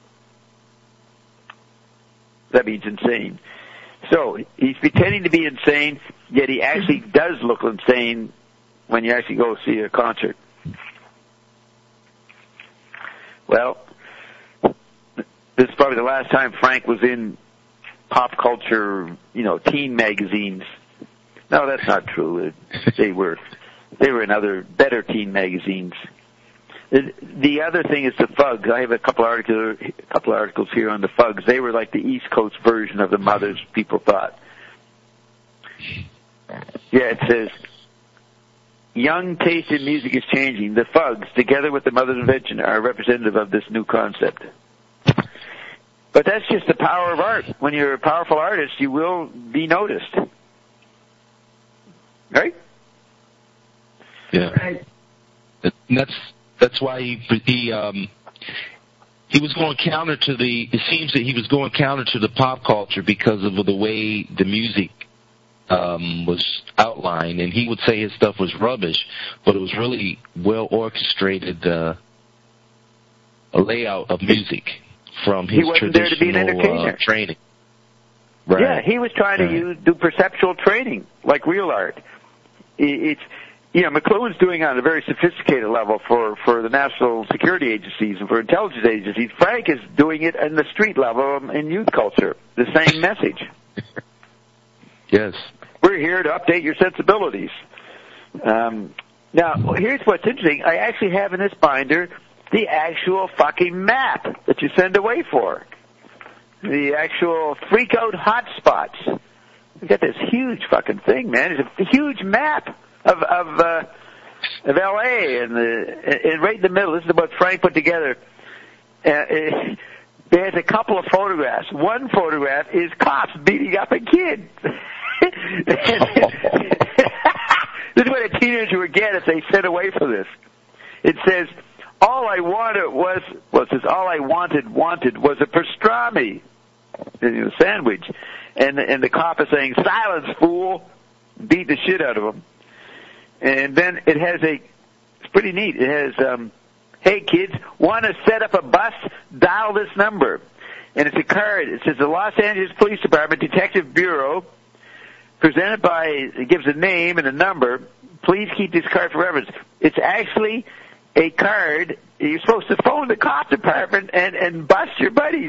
That means insane. So he's pretending to be insane, yet he actually does look insane when you actually go see a concert. Well, this is probably the last time Frank was in pop culture, you know, teen magazines. No, that's not true. They were, they were in other better teen magazines. The other thing is the Fugs. I have a couple articles, a couple articles here on the Fugs. They were like the East Coast version of the Mothers, people thought. Yeah, it says, young taste in music is changing. The Fugs, together with the Mother's Invention, are representative of this new concept. But that's just the power of art. When you're a powerful artist, you will be noticed. Right? Yeah. Right. And that's that's why he he um he was going counter to the. It seems that he was going counter to the pop culture because of the way the music um, was outlined, and he would say his stuff was rubbish, but it was really well orchestrated uh, layout of music from his he wasn't there to be an traditional entertainer. uh, training. Right. Yeah, he was trying right. to use, do perceptual training, like real art. It's, you know, McLuhan's doing it on a very sophisticated level for, for the national security agencies and for intelligence agencies. Frank is doing it in the street level in youth culture. The same message. Yes. We're here to update your sensibilities. Um, now, here's what's interesting. I actually have in this binder the actual fucking map that you send away for. The actual freak out hotspots. We got this huge fucking thing, man. It's a huge map of of uh, of L A and the and right in the middle. This is what Frank put together. Uh, it, there's a couple of photographs. One photograph is cops beating up a kid. This is what a teenager would get if they sent away for this. It says, all I wanted was, well, it says, all I wanted, wanted was a pastrami, you know, sandwich. And, and the cop is saying, silence, fool, beat the shit out of him. And then it has a, it's pretty neat, it has, um, hey kids, want to set up a bus? Dial this number. And it's a card. It says the Los Angeles Police Department Detective Bureau, presented by, it gives a name and a number. Please keep this card for reference. It's actually a card. You're supposed to phone the cop department and, and bust your buddies.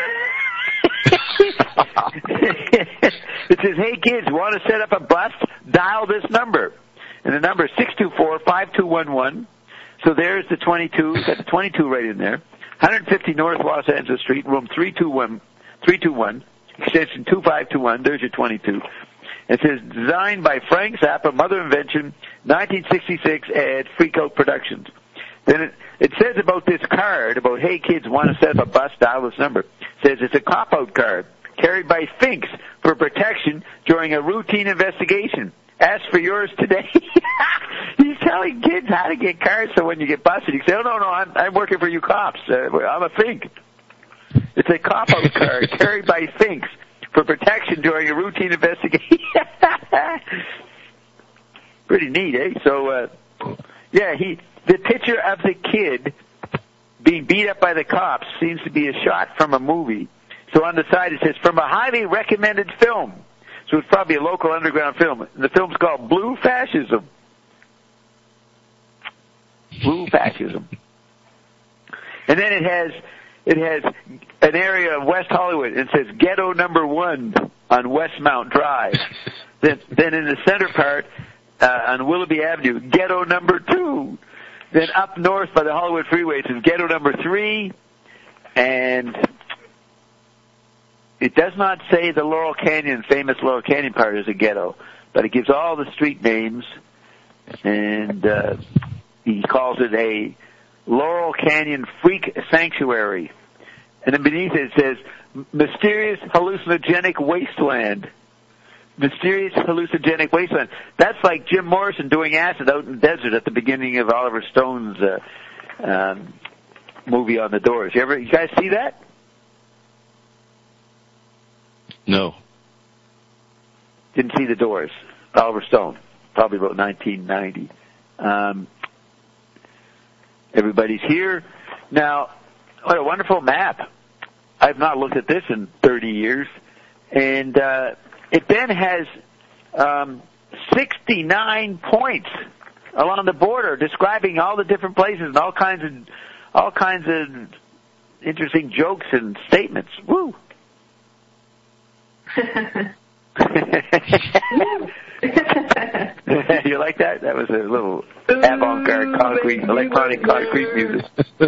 It says, hey kids, want to set up a bus? Dial this number. And the number is six two four, five two one one. So there's the twenty-two. Got the twenty-two right in there. one fifty North Los Angeles Street, room three two one, three two one, extension two five two one. There's your twenty-two. It says, designed by Frank Zappa, Mother Invention, nineteen sixty-six, at Freakout Productions. Then it, it says about this card, about, hey kids, want to set up a bus, dial this number. It says it's a cop-out card carried by Finks for protection during a routine investigation. Ask for yours today. He's telling kids how to get cards so when you get busted, you say, oh, no, no, I'm, I'm working for you cops. Uh, I'm a Fink. It's a cop-out card carried by Finks for protection during a routine investigation. Pretty neat, eh? So, uh, yeah, he the picture of the kid being beat up by the cops seems to be a shot from a movie. So on the side it says, from a highly recommended film. So it's probably a local underground film. The film's called Blue Fascism. Blue Fascism. And then it has it has an area of West Hollywood. It says Ghetto Number One on Westmount Drive. then, then in the center part uh, on Willoughby Avenue, Ghetto Number Two. Then up north by the Hollywood Freeway, it says Ghetto Number Three, and it does not say the Laurel Canyon, famous Laurel Canyon part is a ghetto, but it gives all the street names, and uh, he calls it a Laurel Canyon Freak Sanctuary. And then beneath it, it says, Mysterious Hallucinogenic Wasteland. Mysterious Hallucinogenic Wasteland. That's like Jim Morrison doing acid out in the desert at the beginning of Oliver Stone's uh, um, movie On the Doors. You ever, you guys see that? No. Didn't see The Doors. Oliver Stone. Probably about nineteen ninety. Um, everybody's here. Now, what a wonderful map. I've not looked at this in thirty years. And uh, it then has um, sixty-nine points along the border describing all the different places and all kinds of all kinds of interesting jokes and statements. Woo! You like that? That was a little avant-garde concrete, electronic concrete music.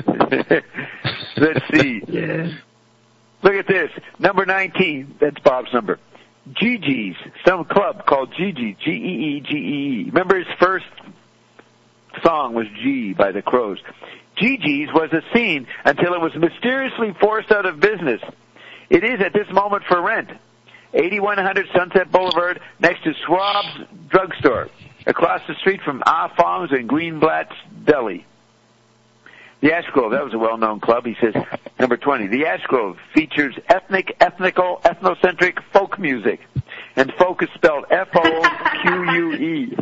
Let's see. Yeah. Look at this. Number nineteen. That's Bob's number. Gigi's. Some club called Gigi. G E E G E E. Remember his first song was G by the Crows. Gigi's was a scene until it was mysteriously forced out of business. It is at this moment for rent. eighty-one hundred Sunset Boulevard, next to Schwab's Drugstore, across the street from Ah Fong's and Greenblatt's Deli. The Ash Grove, that was a well-known club. He says, number twenty, the Ash Grove features ethnic, ethnical, ethnocentric folk music and folk is spelled F O Q U E.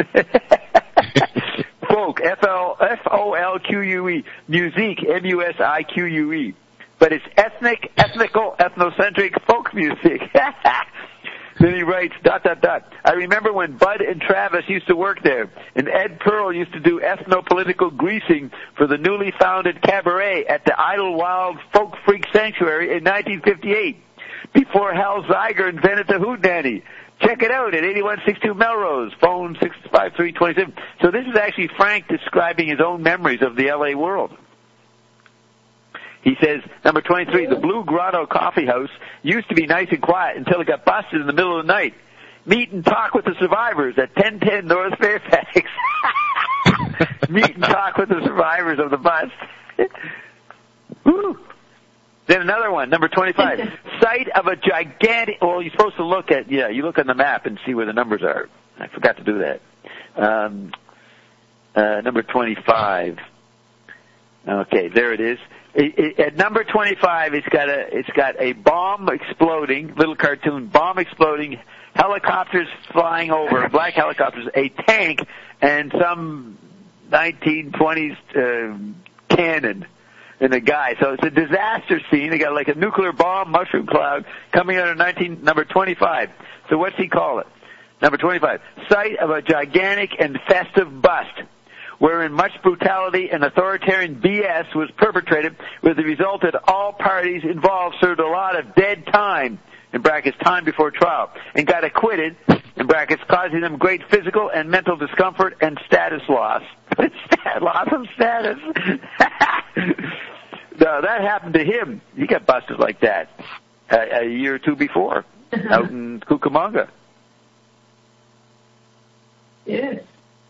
Folk, F O L Q U E. Musique, M U S I Q U E. But it's ethnic, ethnical, ethnocentric folk music. Then he writes, dot, dot, dot. I remember when Bud and Travis used to work there, and Ed Pearl used to do ethno-political greasing for the newly founded cabaret at the Idlewild Folk Freak Sanctuary in nineteen fifty-eight, before Hal Zeiger invented the Hootenanny. Check it out at eighty-one sixty-two Melrose, phone six five three two seven. So this is actually Frank describing his own memories of the L A world. He says, number twenty-three, the Blue Grotto Coffee House used to be nice and quiet until it got busted in the middle of the night. Meet and talk with the survivors at ten ten North Fairfax. Meet and talk with the survivors of the bust. Woo. Then another one, number twenty-five, site of a gigantic, well, you're supposed to look at, yeah, you look on the map and see where the numbers are. I forgot to do that. Um, uh, number twenty-five. Okay, there it is. It, it, at number twenty-five, it's got a it's got a bomb exploding, little cartoon bomb exploding, helicopters flying over, black helicopters, a tank, and some nineteen twenties uh, cannon and a guy. So it's a disaster scene. They got like a nuclear bomb, mushroom cloud coming out of nineteen number twenty-five. So what's he call it? Number twenty-five, site of a gigantic and festive bust, wherein much brutality and authoritarian B S was perpetrated, with the result that all parties involved served a lot of dead time, in brackets, time before trial, and got acquitted, in brackets, causing them great physical and mental discomfort and status loss. Loss of status. No, that happened to him. He got busted like that a, a year or two before, out in Cucamonga. Yes.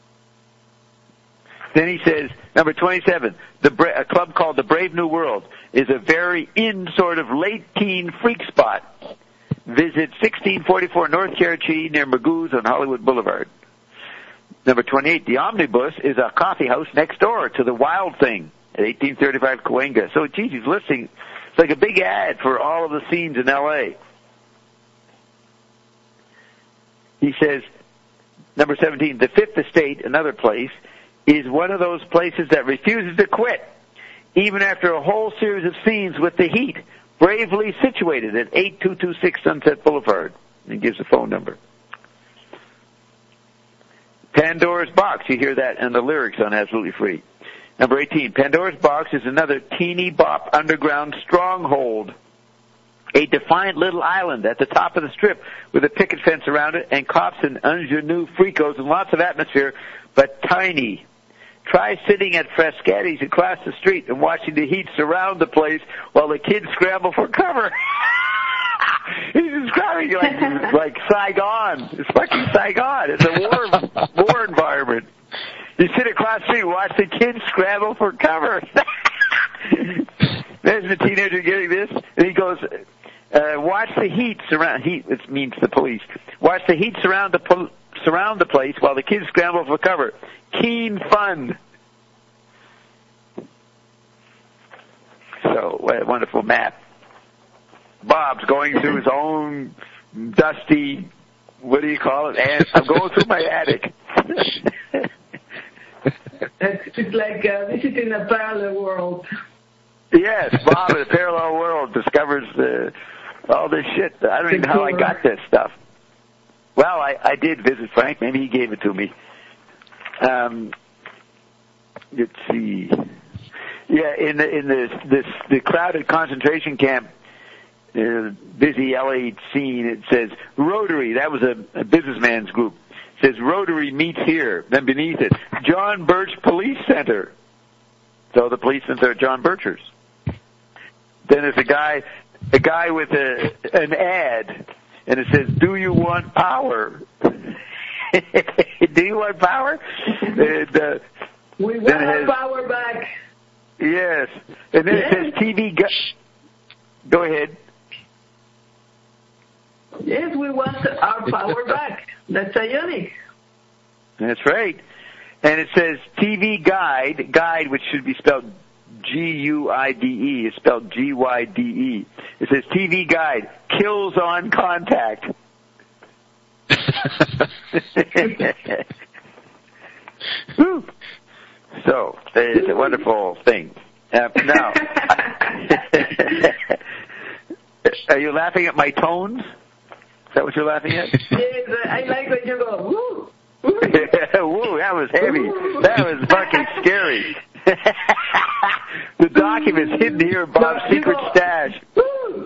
Then he says, number twenty-seven, the Bra- a club called the Brave New World is a very in sort of late-teen freak spot. Visit sixteen forty-four North Cherokee near Magoo's on Hollywood Boulevard. Number twenty-eight, the Omnibus is a coffee house next door to the Wild Thing at eighteen thirty-five Cahuenga. So, geez, he's listing, it's like a big ad for all of the scenes in L A. He says, number seventeen, the Fifth Estate, another place, is one of those places that refuses to quit, even after a whole series of scenes with the heat, bravely situated at eighty-two twenty-six Sunset Boulevard. And gives a phone number. Pandora's Box, you hear that in the lyrics on Absolutely Free. Number eighteen, Pandora's Box is another teeny bop underground stronghold, a defiant little island at the top of the strip with a picket fence around it and cops and ingenue freakos and lots of atmosphere, but tiny. Try sitting at Frascati's across the street and watching the heat surround the place while the kids scramble for cover. He's describing like like Saigon. It's fucking Saigon. It's a war war environment. You sit across the street and watch the kids scramble for cover. There's the teenager getting this, and he goes, uh, watch the heat surround, heat, it means the police. Watch the heat surround the pol- surround the place while the kids scramble for cover. Keen fun. So, what a wonderful map. Bob's going through his own dusty, what do you call it? And I'm going through my attic. It's like uh, visiting a parallel world. Yes, Bob in a parallel world discovers uh, all this shit. I don't even know how I got this stuff. Well, I, I did visit Frank. Maybe he gave it to me. Um, let's see. Yeah, in the in this this the crowded concentration camp, uh, busy L A scene. It says Rotary. That was a, a businessman's group. It says Rotary meets here. Then beneath it, John Birch Police Center. So the police center are John Birchers. Then there's a guy, a guy with a an ad, and it says, "Do you want power?" Do you want power? And, uh, we want our has, power back. Yes. And then yes. It says T V. Gu- Go ahead. Yes, we want our power back. That's ionic. That's right. And it says T V Guide, guide, which should be spelled G U I D E, is spelled G Y D E. It says T V Guide, kills on contact. So, it's a wonderful thing. Uh, now, are you laughing at my tones? Is that what you're laughing at? Yes, I like when you go, woo! Woo, woo that was heavy. Woo. That was fucking scary. The document's hidden here in Bob's no, secret go, stash. Woo!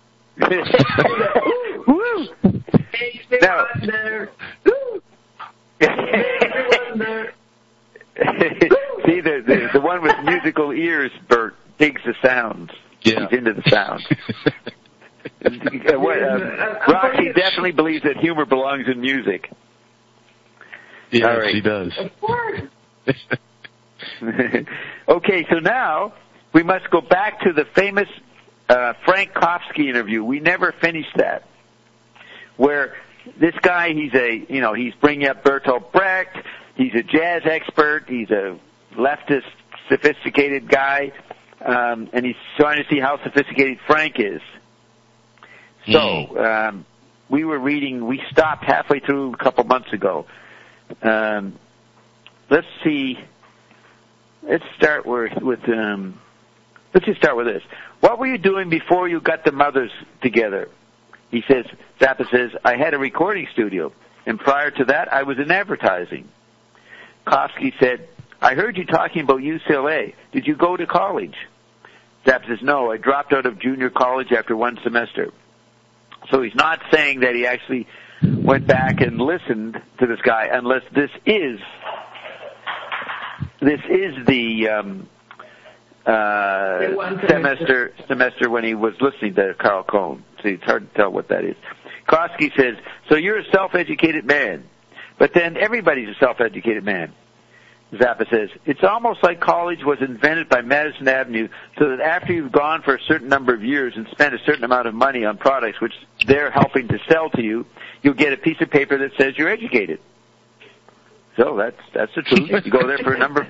Woo! Hey, stay now, on there. Woo! Everyone there. See, the, the the one with musical ears, Bert, digs the sounds. Yeah. He's into the sounds. what, uh, Roxy definitely believes that humor belongs in music. Yeah, right. She does. Of course. Okay, so now we must go back to the famous uh, Frank Kofsky interview. We never finished that, where this guy, he's a, you know, he's bringing up Bertolt Brecht. He's a jazz expert. He's a leftist, sophisticated guy, um, and he's trying to see how sophisticated Frank is. So mm. um, we were reading. We stopped halfway through a couple months ago. Um, let's see. Let's start with, with um, let's just start with this. What were you doing before you got the mothers together? He says, Zappa says, I had a recording studio, and prior to that, I was in advertising. Kofsky said, I heard you talking about U C L A. Did you go to college? Zappa says, no, I dropped out of junior college after one semester. So he's not saying that he actually went back and listened to this guy, unless this is this is the um, uh, semester semester when he was listening to Carl Cohn. See, it's hard to tell what that is. Kofsky says, so you're a self-educated man, but then everybody's a self-educated man. Zappa says, it's almost like college was invented by Madison Avenue so that after you've gone for a certain number of years and spent a certain amount of money on products which they're helping to sell to you, you'll get a piece of paper that says you're educated. So that's that's the truth. You go there for a number.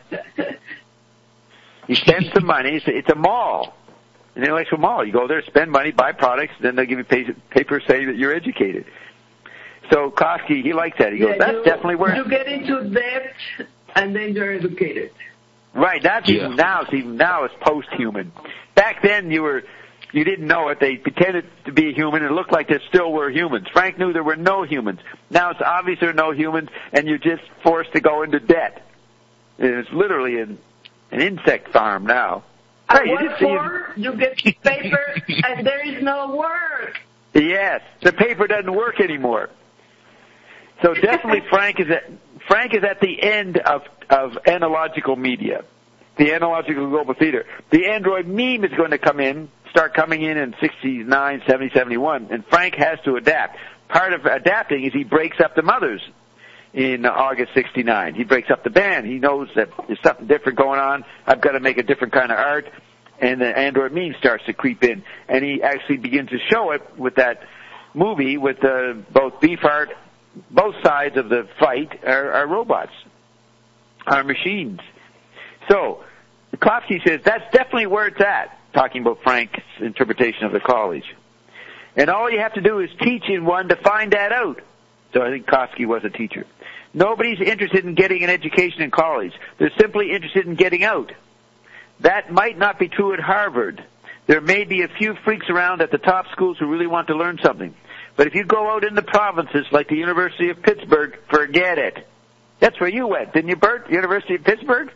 You spend some money. It's a, it's a mall, an intellectual mall. You go there, spend money, buy products, then they'll give you paper saying that you're educated. So Kofsky, he likes that. He goes, yeah, that's you, definitely where... You get into debt, and then you're educated. Right, that's yeah. even now. It's even now it's post-human. Back then, you were... You didn't know it. They pretended to be human. It looked like there still were humans. Frank knew there were no humans. Now it's obvious there are no humans, and you're just forced to go into debt. It's literally an, an insect farm now. And hey, what you, for? You get paper, and there is no work. Yes, the paper doesn't work anymore. So definitely, Frank is at Frank is at the end of of analogical media, the analogical global theater. The Android meme is going to come in. Start coming in in sixty-nine, seventy, seventy-one, and Frank has to adapt. Part of adapting is he breaks up the mothers in August sixty-nine. He breaks up the band. He knows that there's something different going on. I've got to make a different kind of art, and the Android meme starts to creep in, and he actually begins to show it with that movie with uh, both Beefheart, both sides of the fight are, are robots, are machines. So, Kofsky says that's definitely where it's at, talking about Frank's interpretation of the college. And all you have to do is teach in one to find that out. So I think Kofsky was a teacher. Nobody's interested in getting an education in college. They're simply interested in getting out. That might not be true at Harvard. There may be a few freaks around at the top schools who really want to learn something. But if you go out in the provinces like the University of Pittsburgh, forget it. That's where you went, didn't you, Bert? University of Pittsburgh?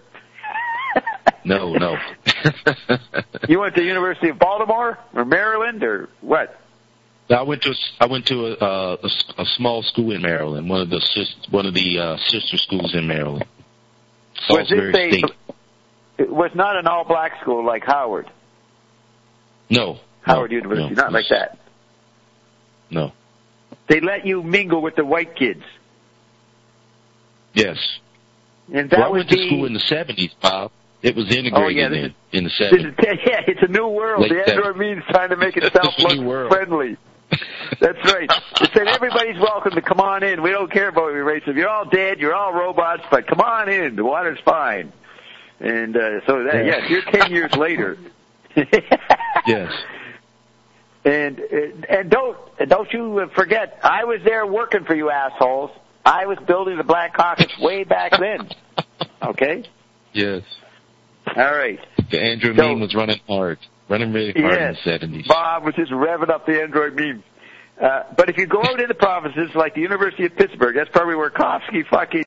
No, no. You went to the University of Baltimore or Maryland or what? I went to I went to a, a, a small school in Maryland, one of the one of the uh, sister schools in Maryland. Salisbury State. It was not an all-black school like Howard. No. Howard no, University, no, not like that. No. They let you mingle with the white kids. Yes. And that well, I would went be... to school in the seventies, Bob. It was integrated oh, yeah, in, is, in the seventies. Yeah, it's a new world. Late the Android means trying to make itself look friendly. That's right. It said everybody's welcome to come on in. We don't care about your race. If you're all dead, you're all robots, but come on in. The water's fine. And uh, so, that, yes, you're ten years later. Yes. And and don't don't you forget, I was there working for you assholes. I was building the Black Caucus way back then. Okay? Yes. All right. The Android so, meme was running hard. Running really hard yes, in the seventies. Bob was just revving up the Android meme. Uh, but if you go out in the provinces like the University of Pittsburgh, that's probably where Kofsky fucking